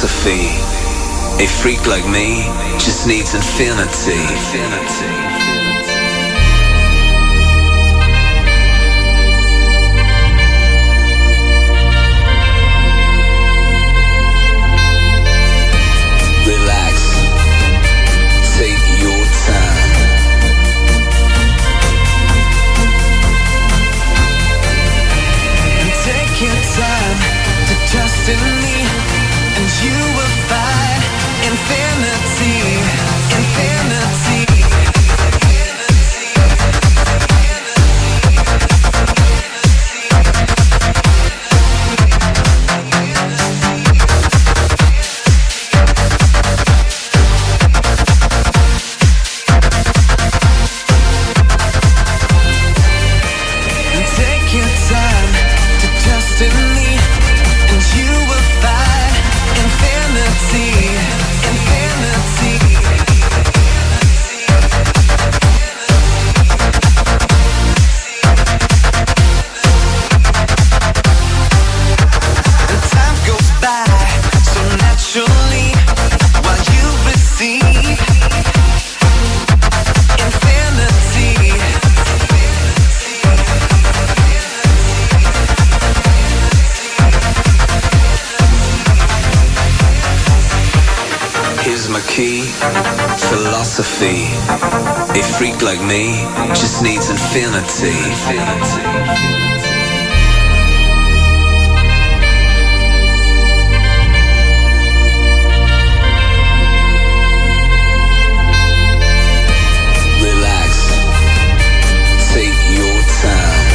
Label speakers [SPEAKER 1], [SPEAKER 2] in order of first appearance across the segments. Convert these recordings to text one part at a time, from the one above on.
[SPEAKER 1] philosophy. A freak like me just needs infinity. Relax, take your time. Take your time to trust in me, and you will find infinity, infinity. Philosophy. A freak like me just needs infinity. Relax, take your time.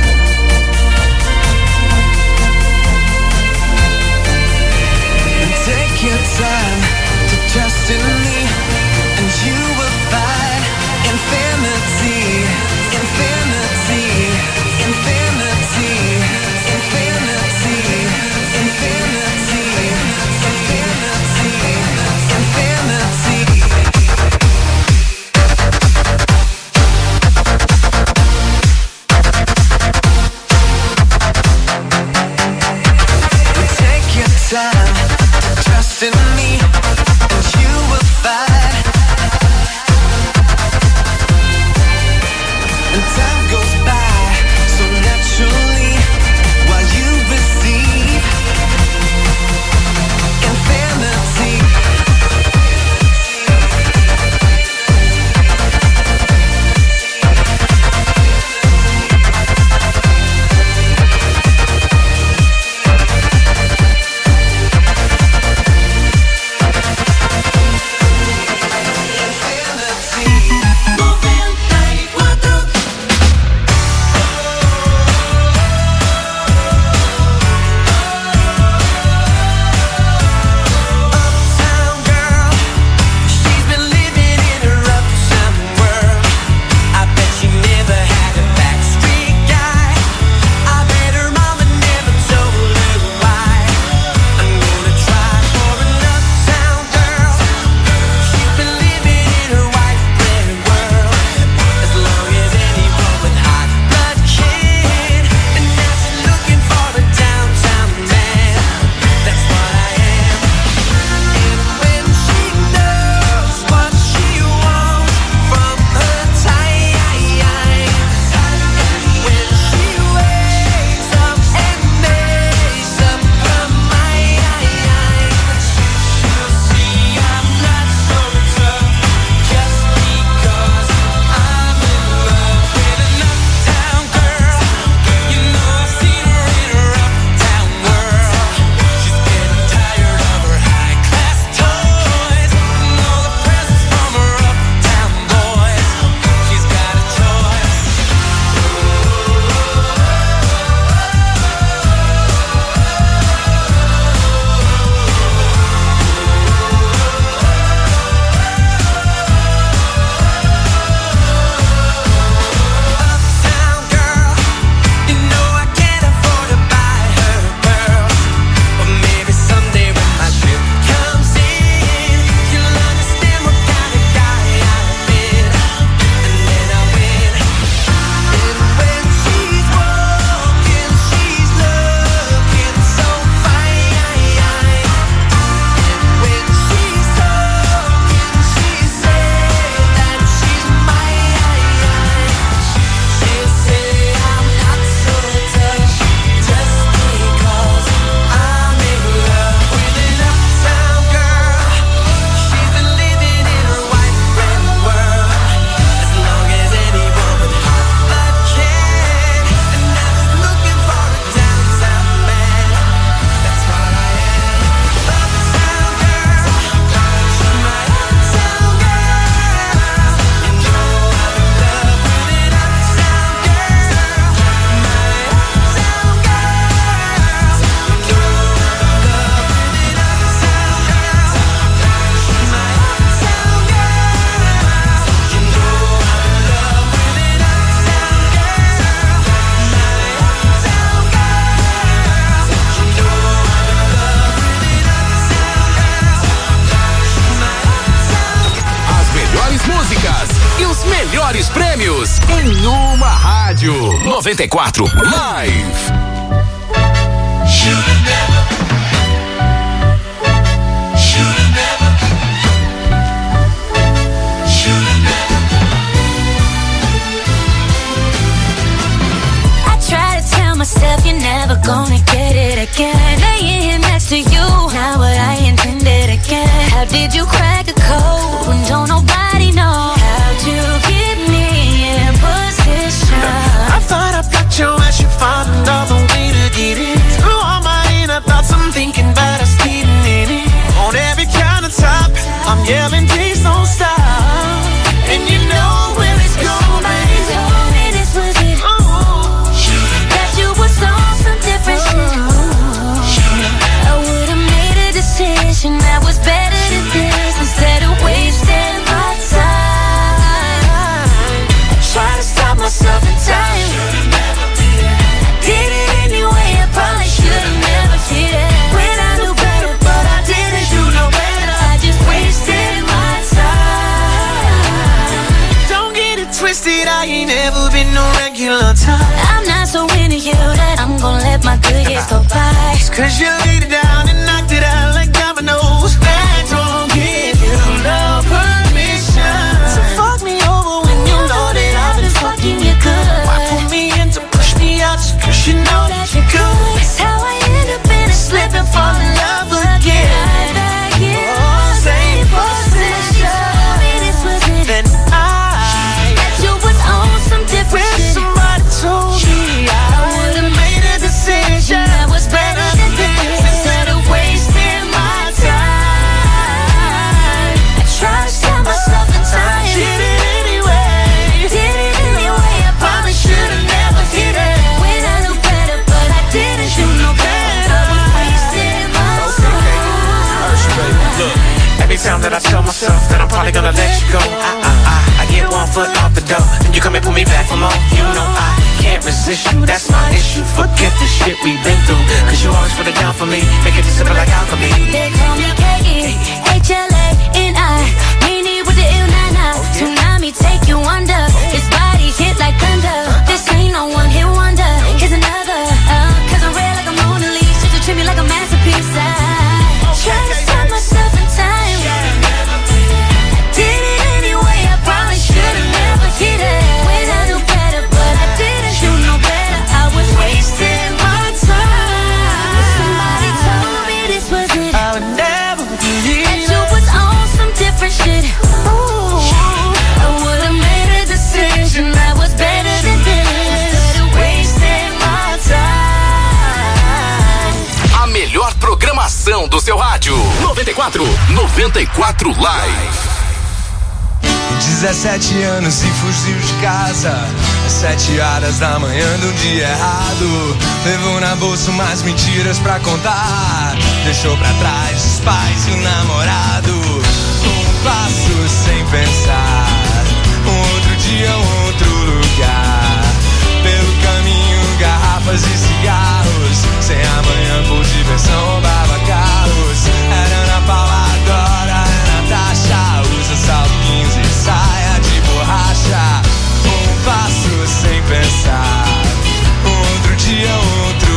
[SPEAKER 1] Take your time to trust in me, and you will find infinity, infinity, infinity, infinity, infinity, infinity, infinity. Take your time to trust in me, and you will find. And time goes by so naturally while you receive infinity.
[SPEAKER 2] prêmios em uma rádio. 94 Live.
[SPEAKER 3] Myself, you're never gonna get it again. Laying here next to you, not what I intended again. How did you crack a code when don't nobody know? How'd you get me in position?
[SPEAKER 1] I thought I blocked you as you found another way to get in. Through all my inner thoughts, I'm thinking about us getting in it. On every countertop, I'm yelling, please don't stop. And you know where it's going.
[SPEAKER 3] Somebody told me this was it. That was better than this. Instead of wasting my time, I try to stop myself in time. Did it anyway, I probably should've never hit it. When I knew better, but I didn't do no better. I just wasted my time.
[SPEAKER 1] Don't get it twisted, I ain't never been no regular time.
[SPEAKER 3] I'm not so into you that I'm gonna let my good years go by.
[SPEAKER 1] It's 'cause you laid it down and knocked it out like dominoes. That don't give you no permission.
[SPEAKER 3] So fuck me over when you know that I've been fucking you good.
[SPEAKER 1] Why pull me in to push me out just 'cause you know that you're good?
[SPEAKER 3] That's how I end up in a slip and fall in love again. Oh, same position. This was it.
[SPEAKER 1] Then I
[SPEAKER 3] that you was on some different shit.
[SPEAKER 1] Somebody told me I would've made a decision
[SPEAKER 3] that was better than this. Instead of wasting my time, I try to stop myself in time.
[SPEAKER 1] Did it anyway.
[SPEAKER 3] I probably should've never hit it. When I knew better, but I didn't do no better. I was wasting my time.
[SPEAKER 1] Look, every time that I tell myself that I'm probably gonna let you go, I get one foot off the door, and you come and pull me back for more. You know I can't resist you, that's my issue. Forget the shit we've been through, 'cause you always put it down for me, make it simple like alchemy.
[SPEAKER 3] They call me K-E-H-L-A-N-I, meanie with the ill-na-na. Tsunami take you under, his body hit like thunder. This ain't no one hit wonder, here's another. 'Cause I'm red like a Mona Lisa, you treat me like a masterpiece. I try to stop myself in time. Did it anyway, I probably should've never hit it. When I knew better, but I didn't do no better. I was wasting my time. Somebody told me this was it.
[SPEAKER 1] I would never believe
[SPEAKER 3] that you was on some different shit. Ooh, I would've made a decision that was better than this. Instead of wasting my time.
[SPEAKER 2] A melhor programação do seu rádio. 94 Live.
[SPEAKER 4] 17 anos e fugiu de casa às 7 horas da manhã do dia errado. Levou na bolsa umas mentiras pra contar. Deixou pra trás os pais e o namorado. Um passo sem pensar. Um outro dia, um outro lugar. Pelo caminho, garrafas e cigarros. Sem amanhã por diversão, roubava carros. Era Ana Paula, agora é Natasha. Usa salto 15 e saia de borracha. Um passo sem pensar. Um outro dia, outro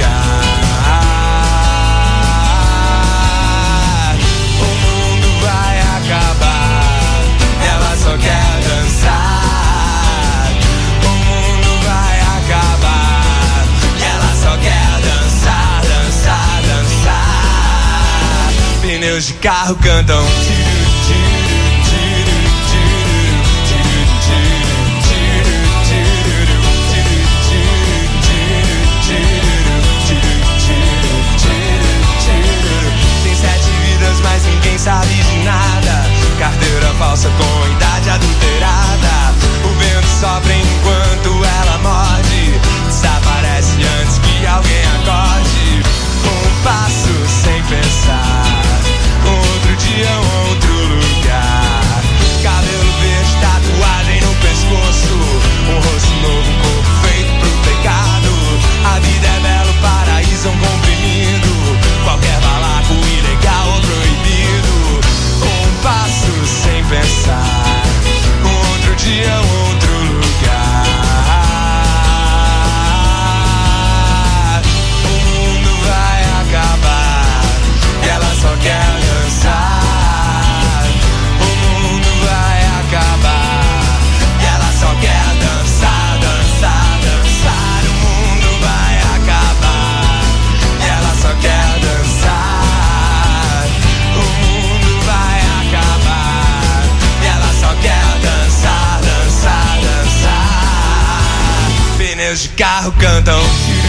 [SPEAKER 4] lugar. O mundo vai acabar. Ela só quer dançar. O mundo vai acabar. Ela só quer dançar, dançar, dançar. Pneus de carro cantam. Tem 7 vidas, mas ninguém sabe de nada. Carteira falsa com idade adulterada. O vento sopra enquanto ela morde. Desaparece antes que alguém acorde. Um passo sem pensar. Outro dia, outro pneus de carro cantam.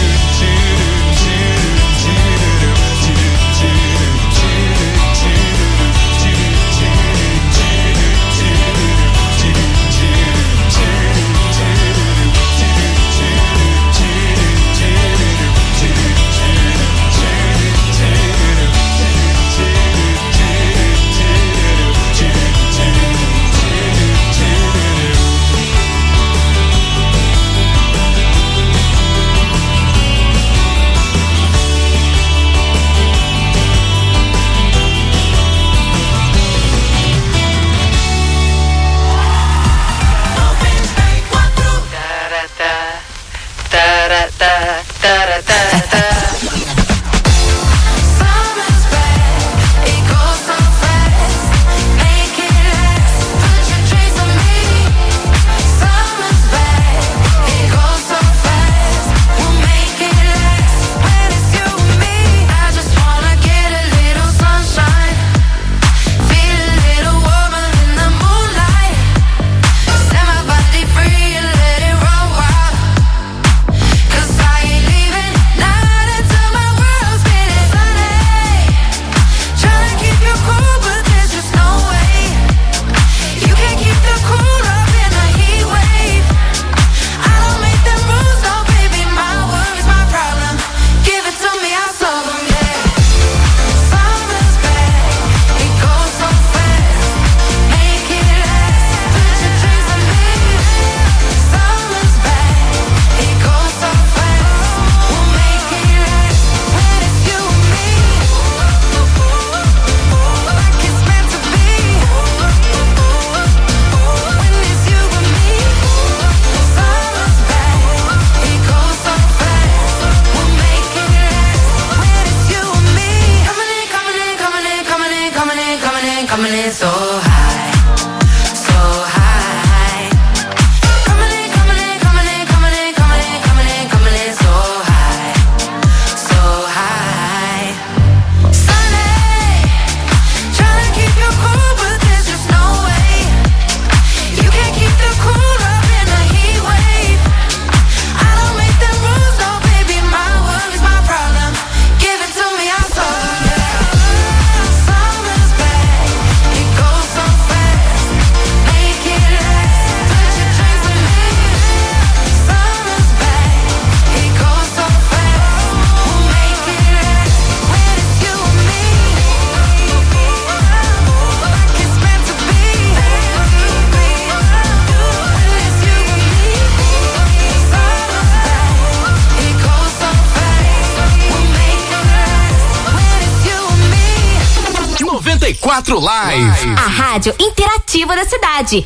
[SPEAKER 2] Live.
[SPEAKER 5] A rádio interativa da cidade.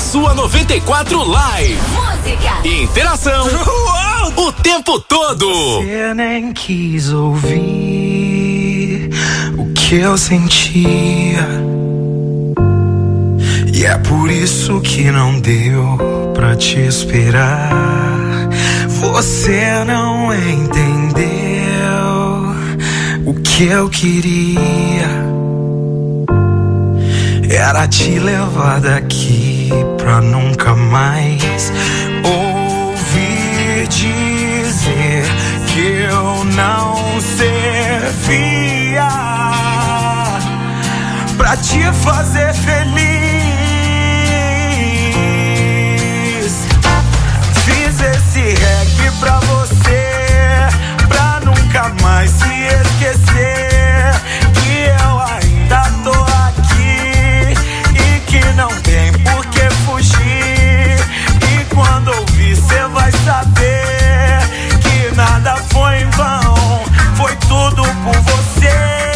[SPEAKER 2] sua 94 Live.
[SPEAKER 5] Música.
[SPEAKER 2] Interação. O tempo todo.
[SPEAKER 4] Você nem quis ouvir o que eu sentia, e é por isso que não deu pra te esperar. Você não entendeu o que eu queria, era te levar daqui pra nunca mais ouvir dizer que eu não servia pra te fazer feliz. Fiz esse reggae pra você, pra nunca mais se esquecer que eu ainda tô aqui e que não tem por que fugir. E quando ouvir cê vai saber que nada foi em vão, foi tudo por você.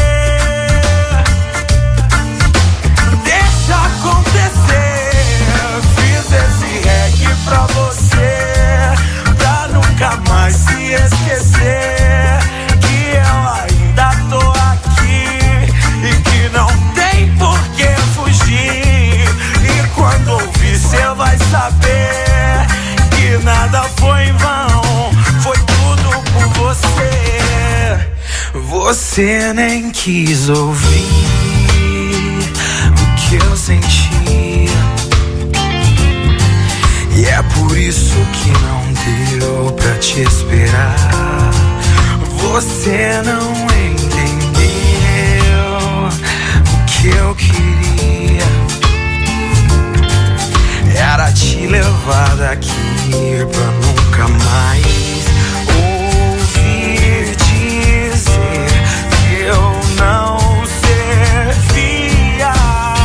[SPEAKER 4] Deixa acontecer, fiz esse reggae pra você, pra nunca mais se esquecer que eu ainda tô aqui e que não tem por que fugir. E quando ouvir cê vai saber que nada foi em vão, foi tudo por você. Você nem quis ouvir o que eu sentia, e é por isso que não deu pra te esperar. Você não entendeu o que eu queria, era te levar daqui pra nunca mais ouvir dizer que eu não servia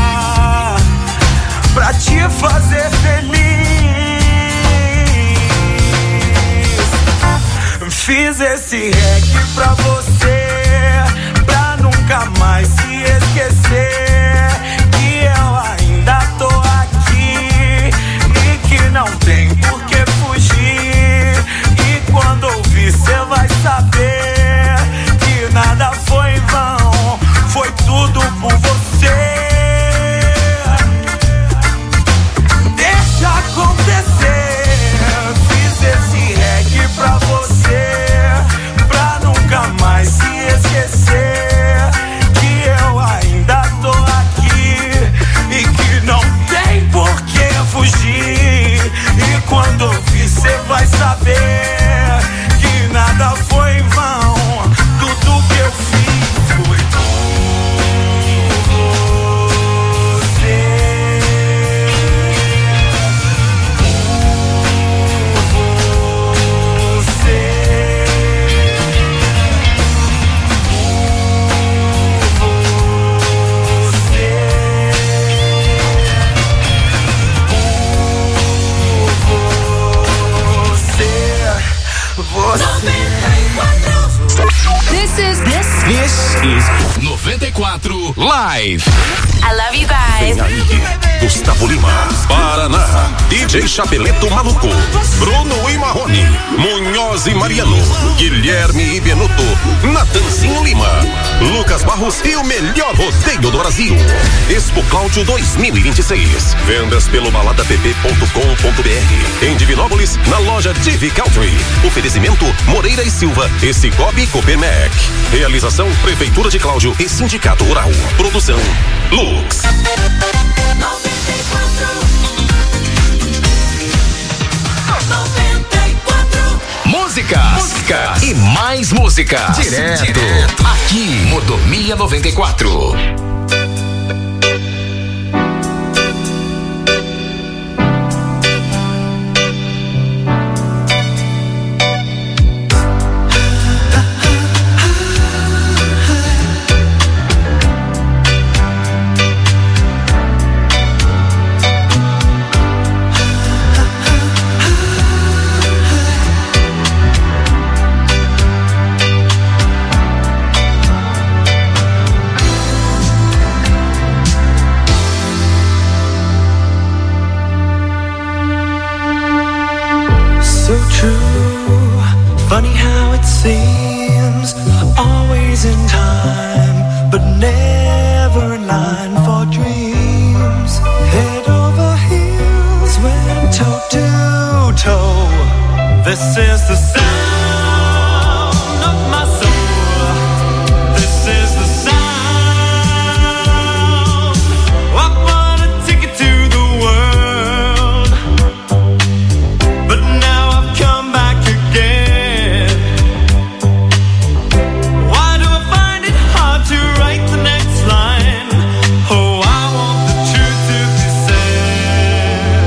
[SPEAKER 4] pra te fazer feliz. Fiz esse reggae pra você, pra nunca mais se esquecer que eu ainda tô aqui e que não tem por que fugir. E quando ouvir cê vai saber que nada foi em vão, foi tudo por você. Deixa acontecer, fiz esse reggae pra você, pra nunca mais se esquecer que eu ainda tô aqui e que não tem por que fugir. E quando ouvir cê vai saber que nada foi em vão, tudo que eu fiz foi por você.
[SPEAKER 2] This is 94 Live.
[SPEAKER 5] I love you guys.
[SPEAKER 6] Vem aí, Gustavo Lima, Paraná, DJ Chapeleto Maluco, Bruno e Marrone, Munhoz e Mariano, Guilherme e Benuto, Natanzinho Lima, Lucas Barros e o melhor rodeio do Brasil. Expo Cláudio 2026. Vendas pelo baladapp.com.br. Em Divinópolis, na loja Divi Country. Oferecimento Moreira e Silva e Cicobi Copermec. Realização Prefeitura de Cláudio e Sindicato Rural. Produção Lux.
[SPEAKER 2] Música e mais música. Direto aqui, Mordomia 94.
[SPEAKER 4] in time, but never in line for dreams. Head over heels, went toe to toe. This is the sound of my soul. This is the sound. I wanna take it to the world, but now I've come back again. Why do I find it hard to write the next line? Oh, I want the truth to be said.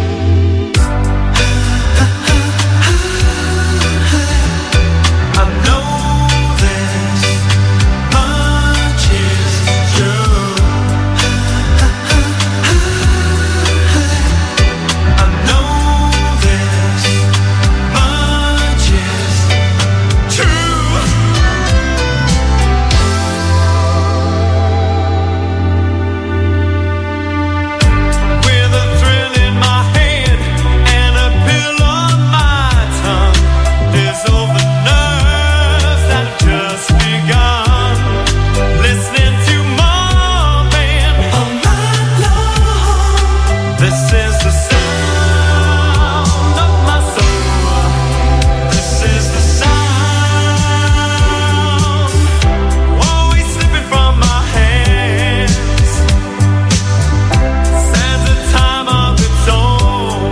[SPEAKER 4] I know this much is true. I know this much is true. With a thrill in my head and a pill on my tongue, there's over nerves that have just begun. Listening to Marvin all night long. This is the sound of my soul. This is the sound, always slipping from my hands. Stands a time of its own.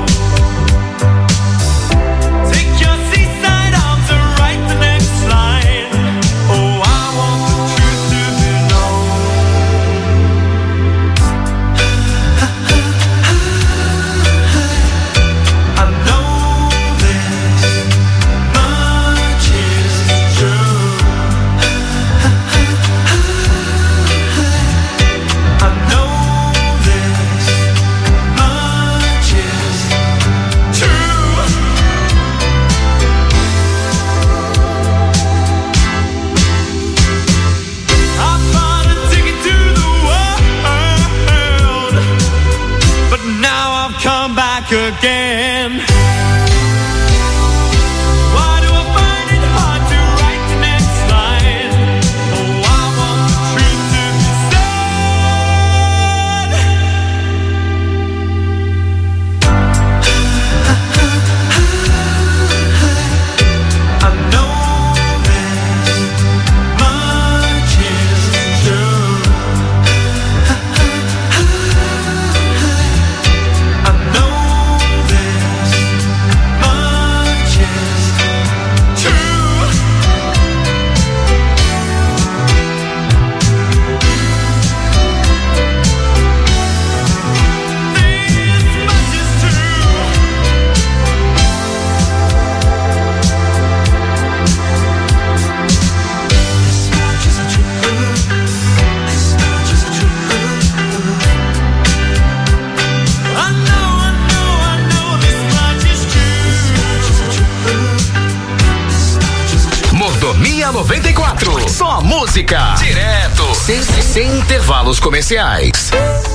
[SPEAKER 4] Take your seaside arms and write the next line. Oh, I want the truth to be known. I know this much is true. I know this much is true. I bought a ticket to the world, but now I've come back again. Why do I find it hard to write the next line? Oh, I want the truth to be said. I know this much is true. I know this much is true. This much is true. This much is true. This much is true. I know this much is true.
[SPEAKER 2] Mordomia 94. Só música. Direto. Sem intervalos comerciais.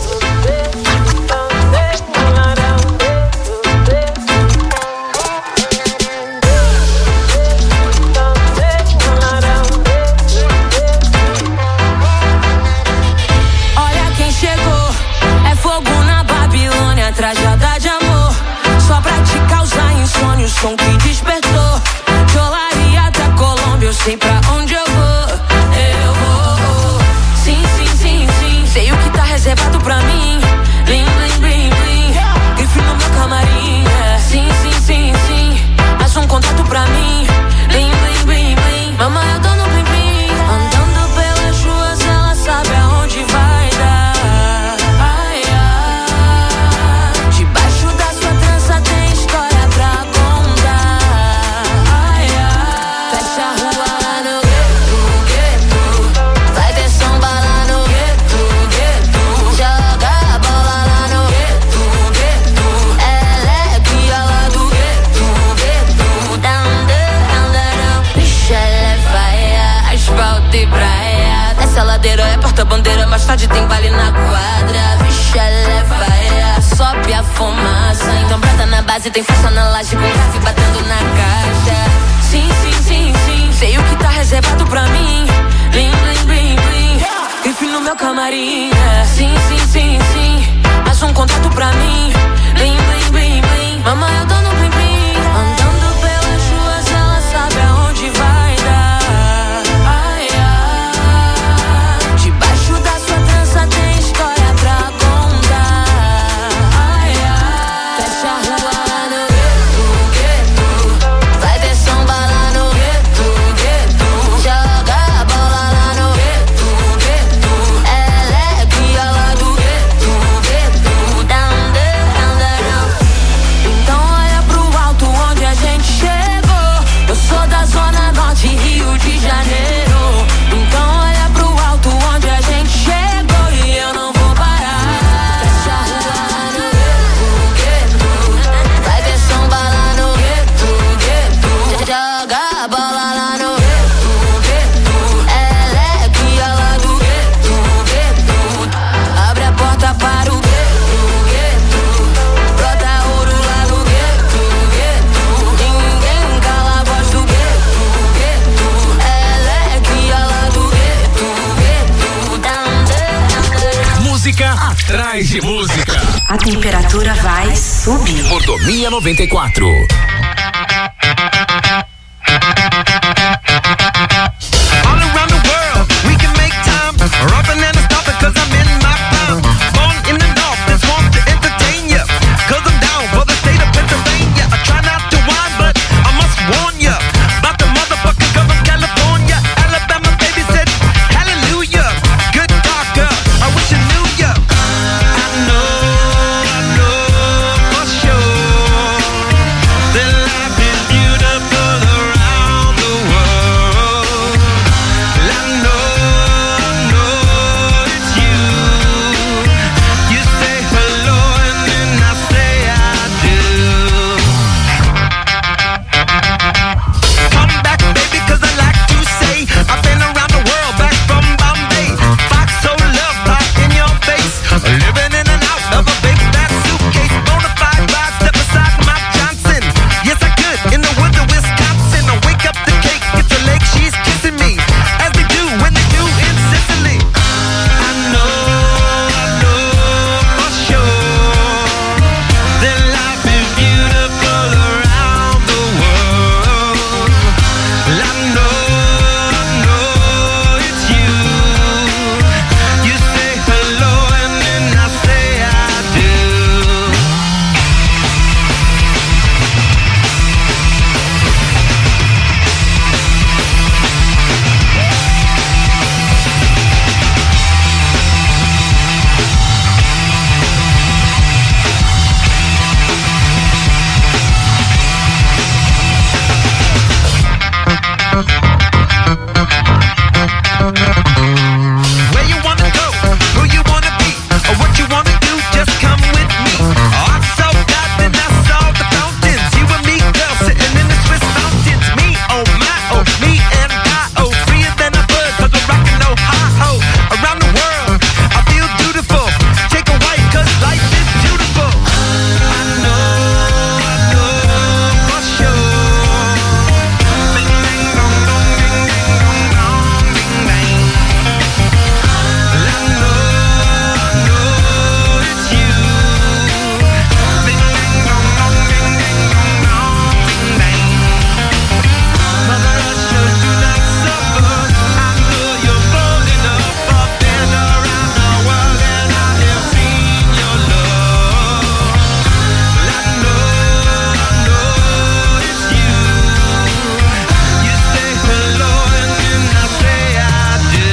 [SPEAKER 3] Olha quem chegou, é fogo na Babilônia, tragédia de amor, só pra te causar insônia, o som que despertou. De Olaria até Colômbia, eu sei pra onde eu vou. Eu vou. Sim, sim, sim, sim, sei o que tá reservado pra mim. Blim, blim, blim, blim, grife no meu camarim. Sim, sim, sim, sim, mais um contato pra mim. Blim, blim, blim, blim, mamãe, eu tô no blim, blim. Andando pelas ruas, ela sabe aonde vai dar. Ai, ai, debaixo da sua trança tem história pra contar. Ai, ai, fecha a rua lá no gueto, gueto. Vai ter samba lá no gueto, gueto. Joga a bola lá no gueto, gueto. Ela é cria lá do gueto, gueto. Down, down, down. Bicha, ela é faia, asfalto e praia. Desce a ladeira, é porta-bandeira, mais tarde tem baile na quadra. Bicha, ela é faia, sobe a fumaça. Então brota na base, tem força na laje, com grave batendo na caixa. Sim, sim, sim, sim, sei o que tá reservado pra mim. Blim, meu camarim. Sim, sim, sim, sim. Mais um contato pra mim. Blim, blim, blim, blim. Mamãe, eu tô no blim, blim. Andando pelas ruas, ela sabe aonde vai dar. Ai, ai. Debaixo da sua trança tem história pra contar. Ai, ai. Fecha a rua lá no gueto, gueto. Vai ter samba lá no gueto, gueto. Joga a bola lá no gueto, gueto. Ela é cria lá do gueto, gueto. Down, down, down. Então olha pro alto onde a gente chegou. Eu sou da Zona Norte, Rio de Janeiro. Então olha pro alto onde a gente chegou e eu não vou parar. Fecha a rua lá no gueto, gueto. Vai ter samba lá no gueto, gueto. Joga a bola lá no gueto, gueto. Ela é cria lá do gueto, gueto. Abre a porta para o gueto, gueto. Brota ouro lá no gueto, gueto. Ninguém cala a voz do gueto, gueto. Ela é cria lá do gueto, gueto. Down, down, down.
[SPEAKER 2] Música atrás de música.
[SPEAKER 5] A temperatura vai subir.
[SPEAKER 2] Mordomia 94.
[SPEAKER 7] All around the world, we can make time. Rubbing and stopping cause I'm in my prime. Born in the north, it's home to entertain ya. Cause I'm down for the state of Pennsylvania. I try not to whine, but I must warn ya. About the motherfucking girl from California. Alabama baby said, hallelujah. Good talker, I wish I knew ya. I know for sure that life is beautiful around the world. I know it's you. You say hello and then I say I do. Come back, baby, cause I like to say I've been around the world, back from Bombay. Fox so love pop in your face. Living in and out of a big fat suitcase. Bonafide ride, step aside Mike Johnson. Yes, I could, in the woods of Wisconsin. I wake up the cake, it's a lake, she's kissing me. As they do when they do in Sicily. I know for sure that life is beautiful around the world. I know it's you. You say hello and then I say I do. Where you wanna go, who you wanna be, or what you wanna do, just come with me. Oh, I'm so glad that I saw the fountains. You and me, girl, sitting in the Swiss mountains. Me, oh my, oh, me and I, oh, freer than a bird, cause we're rockin' Ohio. Around the world, I feel beautiful. Take a white, cause life is beautiful. I know for sure. Bing, bang, dong, dong, ding, ding, dong, dong, bing, bang. I know it's you. Bing, bang, dong, dong, ding, ding, dong, dong, bing, bang. Mother Russia, do not suffer. I know you're bold enough. I've been around the world and I have seen your love. I know it's you. You say hello and then I say I do.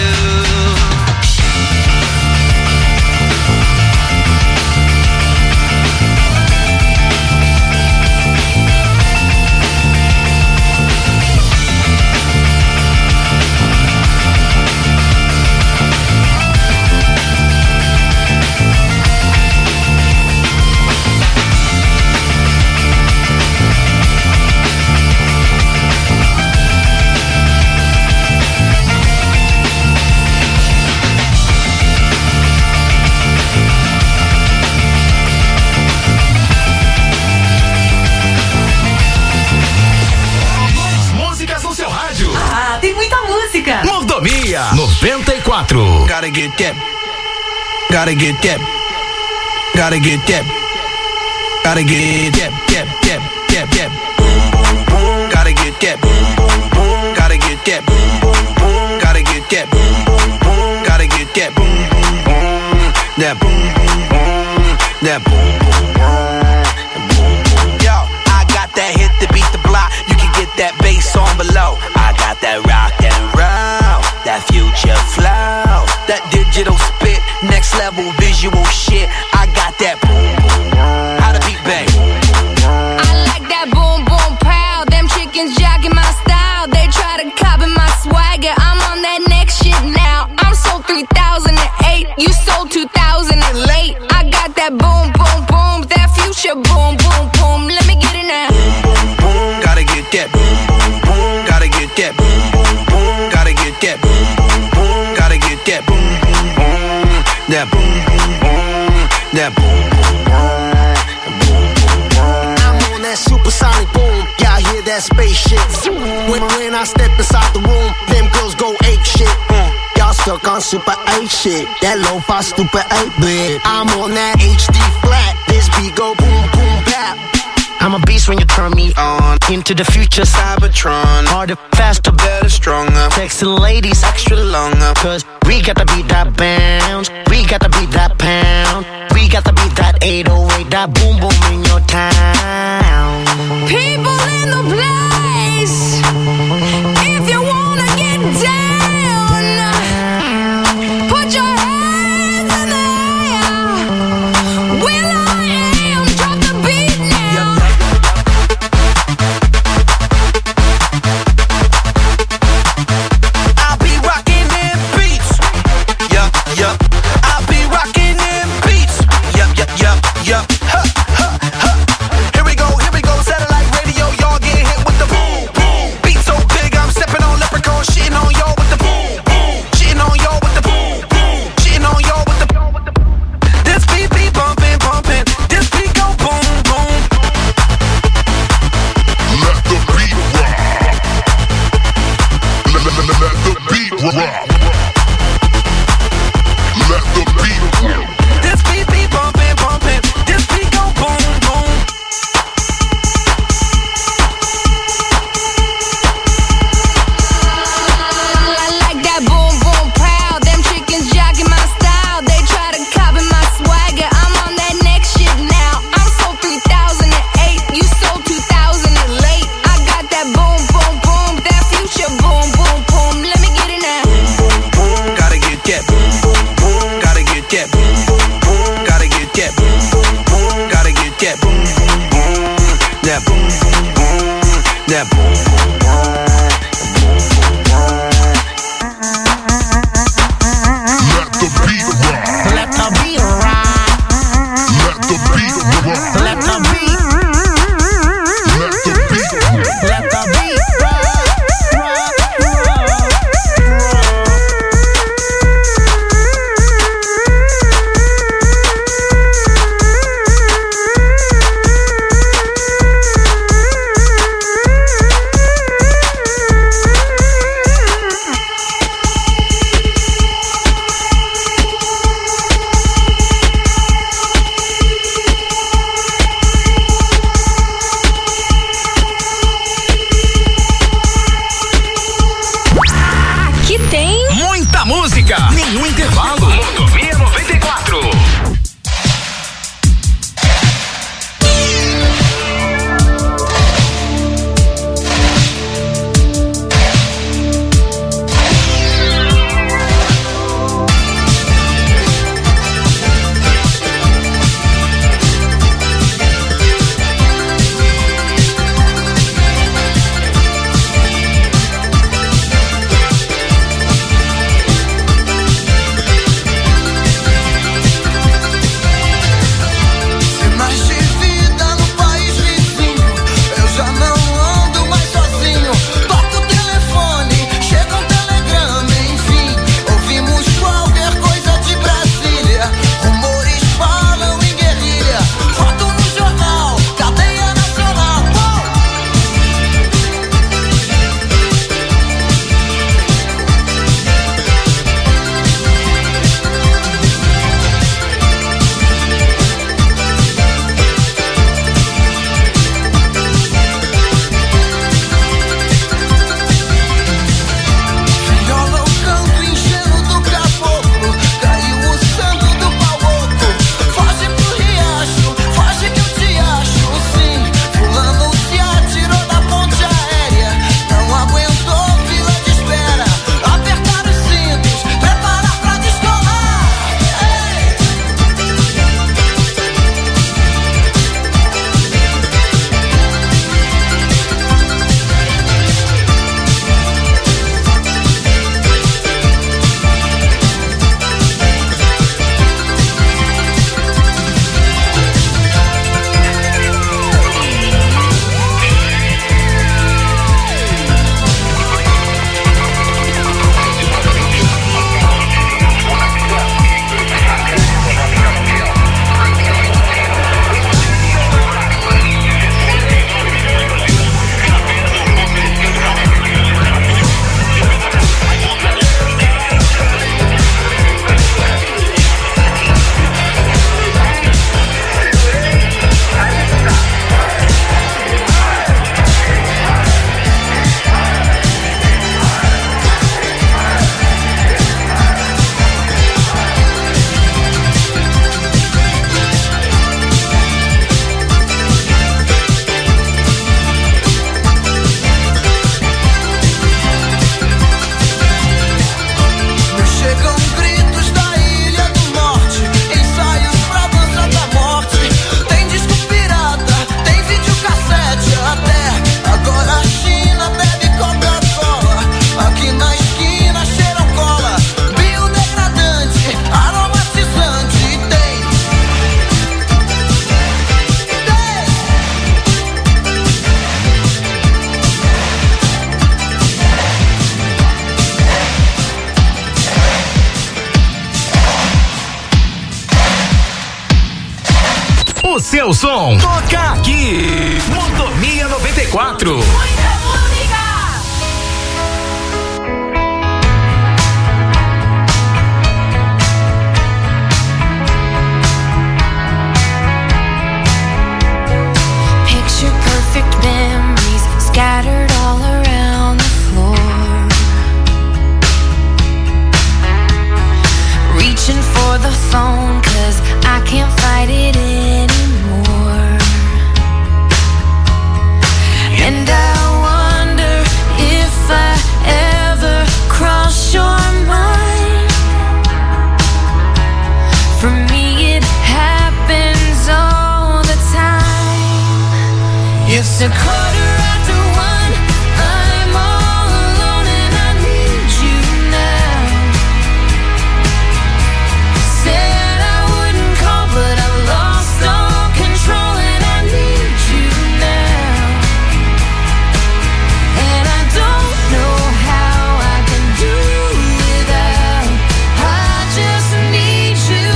[SPEAKER 2] Músicas no seu rádio.
[SPEAKER 5] Ah, tem muita música.
[SPEAKER 2] Mordomia 94.
[SPEAKER 7] Gotta get that
[SPEAKER 4] Gotta get that. Gotta get that. Gotta get that. Boom, boom, boom. Gotta get that. Boom, boom, boom. Gotta get that. Boom, boom, boom. Gotta get that. Boom, boom, boom. Gotta get that. Boom, boom, boom. That boom, boom, boom. That boom, boom, boom. Yo, I got that hit to beat the block. You can get that bass on below. I got that rock and roll, that future flow, that digital spit, next level visual shit. I got that boom, boom, boom. How to beat bang.
[SPEAKER 3] I like that boom boom pow. Them chickens jacking my style. They try to copy my swagger. I'm on that next shit now. I'm sold 3008. You sold 2000 and late. I got that boom boom boom. That future boom boom boom. Let me get it now.
[SPEAKER 4] Boom boom boom. Gotta get that. Boom boom boom. Gotta get that. Boom boom boom. Gotta get that. Boom boom boom. Gotta get that. Boom boom boom. That boom boom boom. That boom boom boom.
[SPEAKER 8] I'm on that supersonic boom. Y'all hear that spaceship? When I step inside the room, them girls go ape shit. Y'all stuck on super 8 shit. That lo-fi stupid 8-bit. I'm on that HD flat. This beat go boom boom bap. I'm a beast when you turn me on. Into the future, Cybertron. Harder, faster, better, stronger. Sexy ladies, extra longer. Cause we got to beat that bounce. We got to beat that pound. We got to beat that 808. That boom boom in your town.
[SPEAKER 3] People in the place. If you wanna get down, put your hands in the air. Will I am, drop the beat now.
[SPEAKER 4] I'll be rocking them beats. Yup, yup. I'll be rocking them beats. Yup, yup, yup, yup. Ha, ha, ha. Here we go, satellite radio. Y'all get hit with the boom, boom. Beat so big, I'm stepping on leprechaun, shitting on y'all with the boom, boom. Shitting on y'all with the boom, boom. Shitting on y'all with the boom. This beat be bumping, bumping. This beat go boom, boom.
[SPEAKER 6] Let the beat rock. Let the beat rock. Let the beat rock.
[SPEAKER 4] This beat be bumping, bumping. This beat go boom, boom.
[SPEAKER 3] I like that boom boom pow. Them chickens jacking my style. They try to copy my swagger. I'm on that next shit now. I'm sold 3008. You sold 2000 and late. I got that boom boom boom. That future boom boom boom. Let me get it now.
[SPEAKER 4] Boom, boom, gotta get that. Boom, boom, boom, gotta get that. Boom, boom, boom, gotta get that. Boom, boom, boom, gotta get that. Boom, boom, boom, that boom, boom, boom, that boom, boom, boom.
[SPEAKER 6] Let the beat rock.
[SPEAKER 8] Let the beat rock.
[SPEAKER 6] Let the beat rock.
[SPEAKER 8] Let the beat.
[SPEAKER 6] Let the beat rock.
[SPEAKER 8] Let the beat rock.
[SPEAKER 3] Aqui tem
[SPEAKER 2] Muita música, nenhum intervalo. Rodovia 94. seu som toca aqui. Modomia 94.
[SPEAKER 3] Picture perfect memories scattered all around the floor. Reaching for the phone 'cause I can't fight it anymore. And I wonder if I ever cross your mind. For me it happens all the time. It's a quarter after one, I'm all alone and I need you now. Said I wouldn't call but I lost all control and I need you now. And I don't know how I can do without. I just need you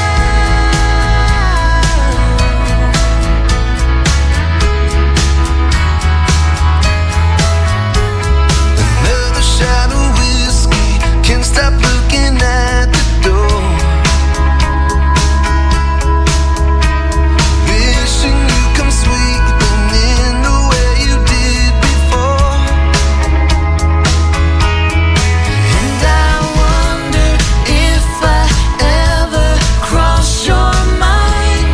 [SPEAKER 4] Another shot of whiskey, can't stop looking at the door. Wishing you come sweeping in the way you did before.
[SPEAKER 3] and I wonder if I ever cross your mind.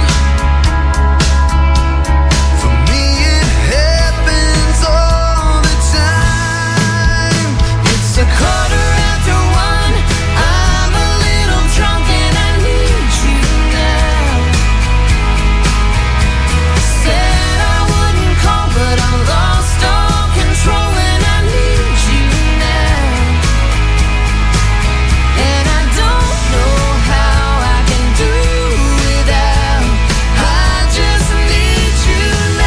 [SPEAKER 4] For me it happens all the time.
[SPEAKER 3] It's a quarter after one, I'm a little drunk and I need you now. Said I wouldn't call but I lost all control and I need you now. And I don't know how I can do without. I just need you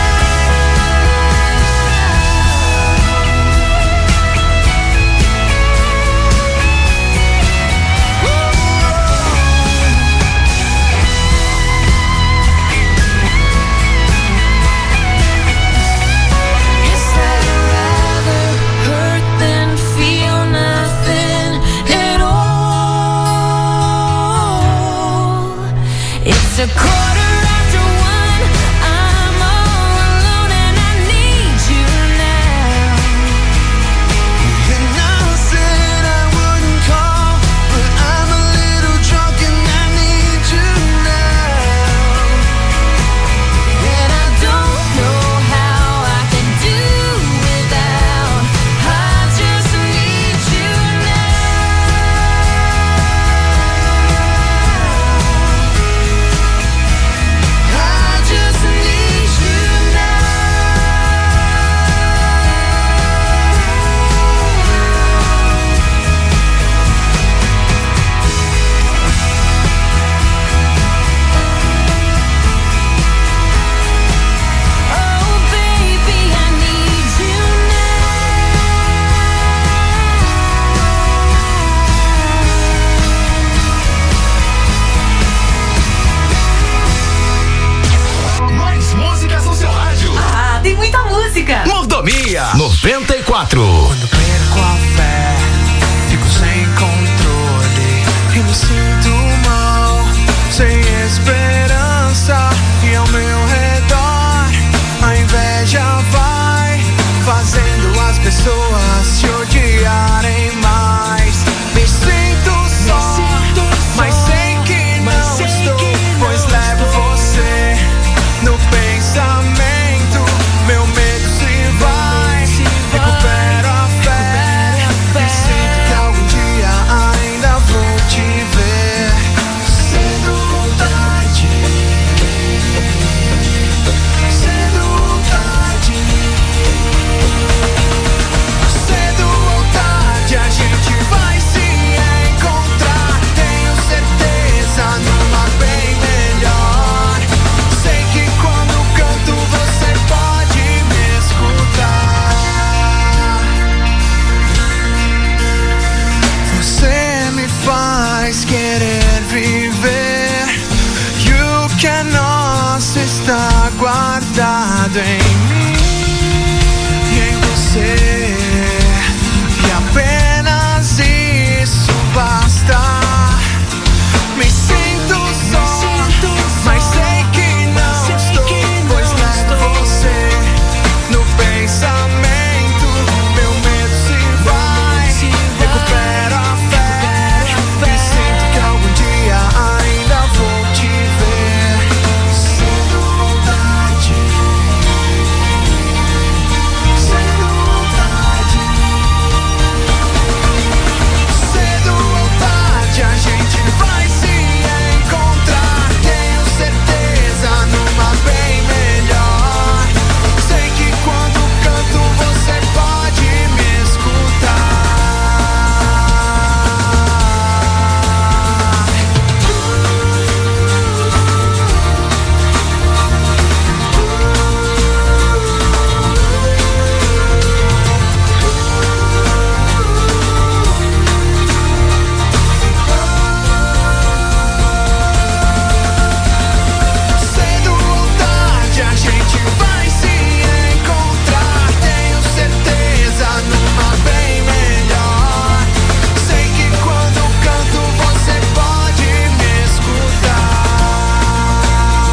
[SPEAKER 3] Guess I'd rather hurt than feel nothing at all. It's a quarter after one, I'm all alone and I need you now.
[SPEAKER 4] And I said I wouldn't call, but I'm a little drunk and I need you now.
[SPEAKER 3] And I don't know how I can do without. I just need you I just need you Oh baby, I need you
[SPEAKER 2] Mais músicas no seu rádio.
[SPEAKER 9] Ah, tem muita música.
[SPEAKER 2] Modomia 94.
[SPEAKER 4] Quando perco a fé, fico sem controle e me sinto mal, sem esperança. E ao meu redor a inveja vai fazendo as pessoas se odiarem mais. Me sinto só, mas sei que não estou, pois levo você no pensamento. Meu medo se vai, recupero a fé. pensando em mim e em você, e apenas isso basta. Me sinto só, mas sei que não estou, pois levo você no pensamento. Meu medo se vai, recupero a fé e sinto que algum dia ainda vou te ver. Sinto vontade, sinto vontade, cedo ou tarde a gente vai se encontrar. Tenho certeza numa bem melhor. Sei que quando canto você pode me escutar. Cedo ou tarde a gente vai se encontrar. Tenho certeza numa bem melhor. Sei que quando canto você pode me escutar.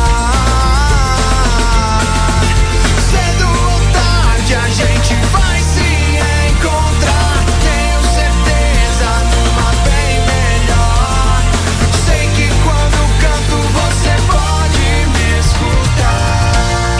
[SPEAKER 4] Cedo ou tarde a gente vai se encontrar. Tenho certeza numa bem melhor. Sei que quando canto você pode me escutar.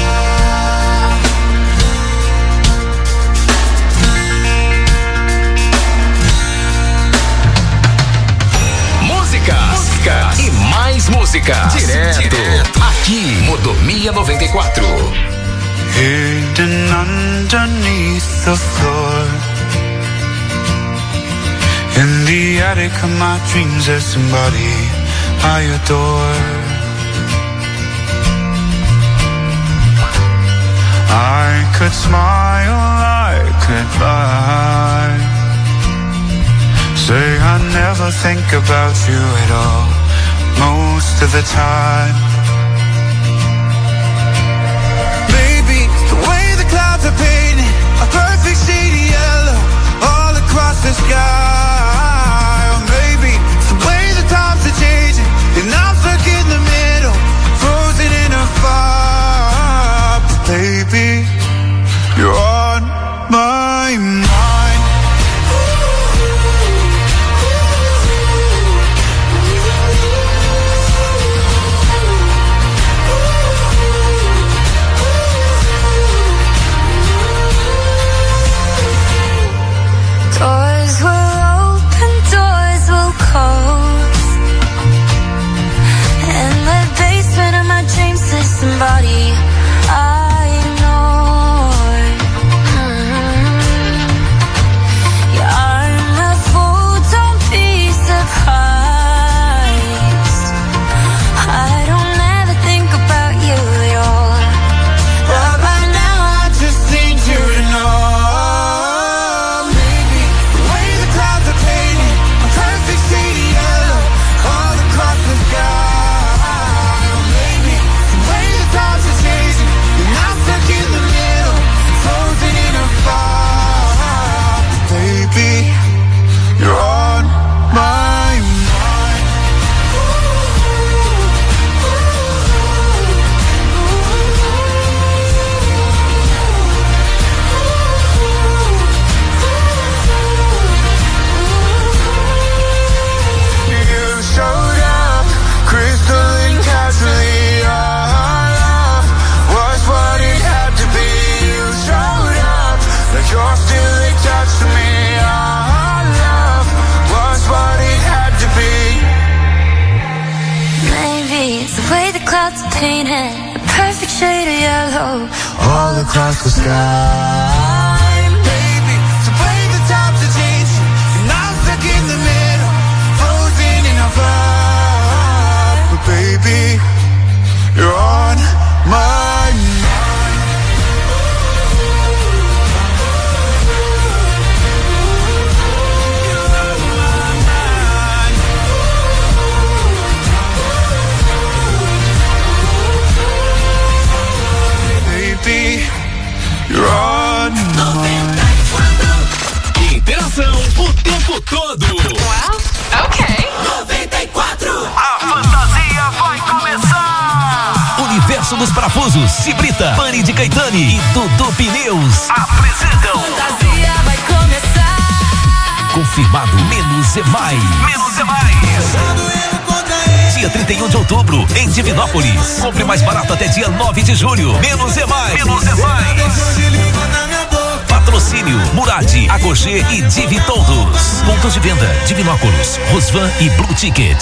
[SPEAKER 2] Música e mais música. Direto aqui, Modomia 94.
[SPEAKER 10] Hidden underneath the floor, in the attic of my dreams there's somebody I adore. I could smile, I could lie, say I never think about you at all, most of the time. Maybe the way the clouds are painted a perfect shade of yellow all across the sky. Or maybe it's the way the times are changing and I'm stuck in the middle, frozen in a fire. But baby, you're on my mind.
[SPEAKER 3] Doors will open, doors will close. In the basement of my dreams there's somebody I know. Yeah, I'm a fool, don't be surprised. I don't ever think about you at all, but right now I just need you to know.
[SPEAKER 10] You're on my mind. You showed up, crystalline casually. Our love was what it had to be. You showed up like you're still attached to me. Our love was what it had to be.
[SPEAKER 3] Maybe it's the way the clouds are painted a perfect shade of yellow
[SPEAKER 10] All across the sky. Baby, it's the way the times are changing and I'm stuck in the middle, frozen in a fire. But baby, you're on my mind. You're on my mind. Baby,
[SPEAKER 2] todo.
[SPEAKER 9] Ok.
[SPEAKER 2] 94. A fantasia vai começar. Universo dos Parafusos, Cibrita, Pani de Caetani e Dudu Pneus apresentam.
[SPEAKER 3] Fantasia vai começar.
[SPEAKER 2] Confirmado, menos é mais. Menos é mais. Dia 31 de outubro, em Divinópolis. Compre mais barato até dia 9 de julho. Menos é mais. Menos é mais. Patrocínio, Murad, Agogê e Divi Todos. Pontos de venda, Divinópolis, Rosvan e Blue Ticket.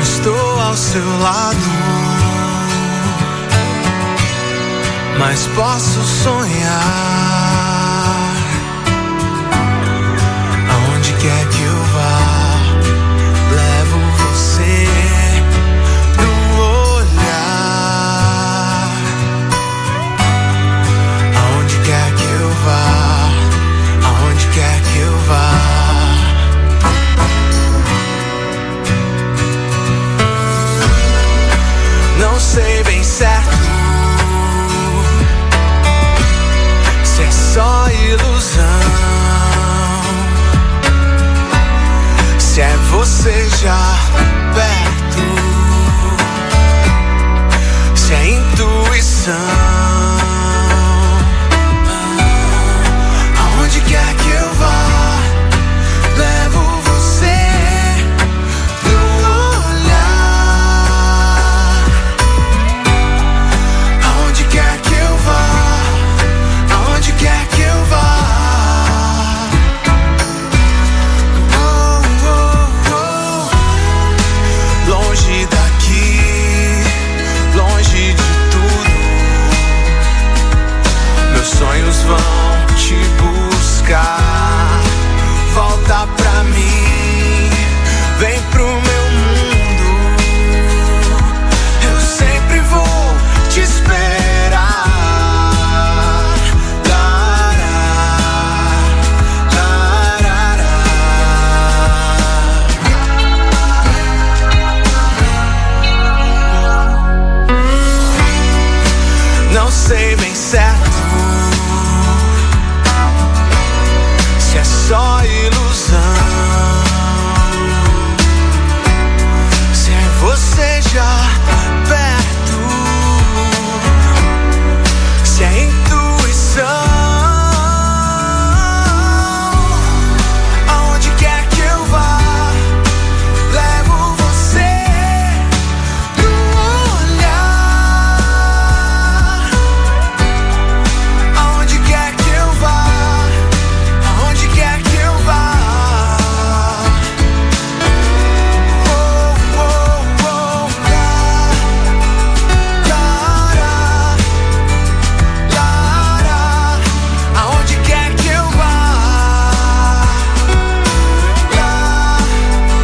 [SPEAKER 4] estou ao seu lado, mas posso sonhar. Aonde quer que eu vá, levo você no olhar. Aonde quer que eu vá, aonde quer que eu vá. Não sei bem certo se é só ilusão, se é você já perto, se é intuição.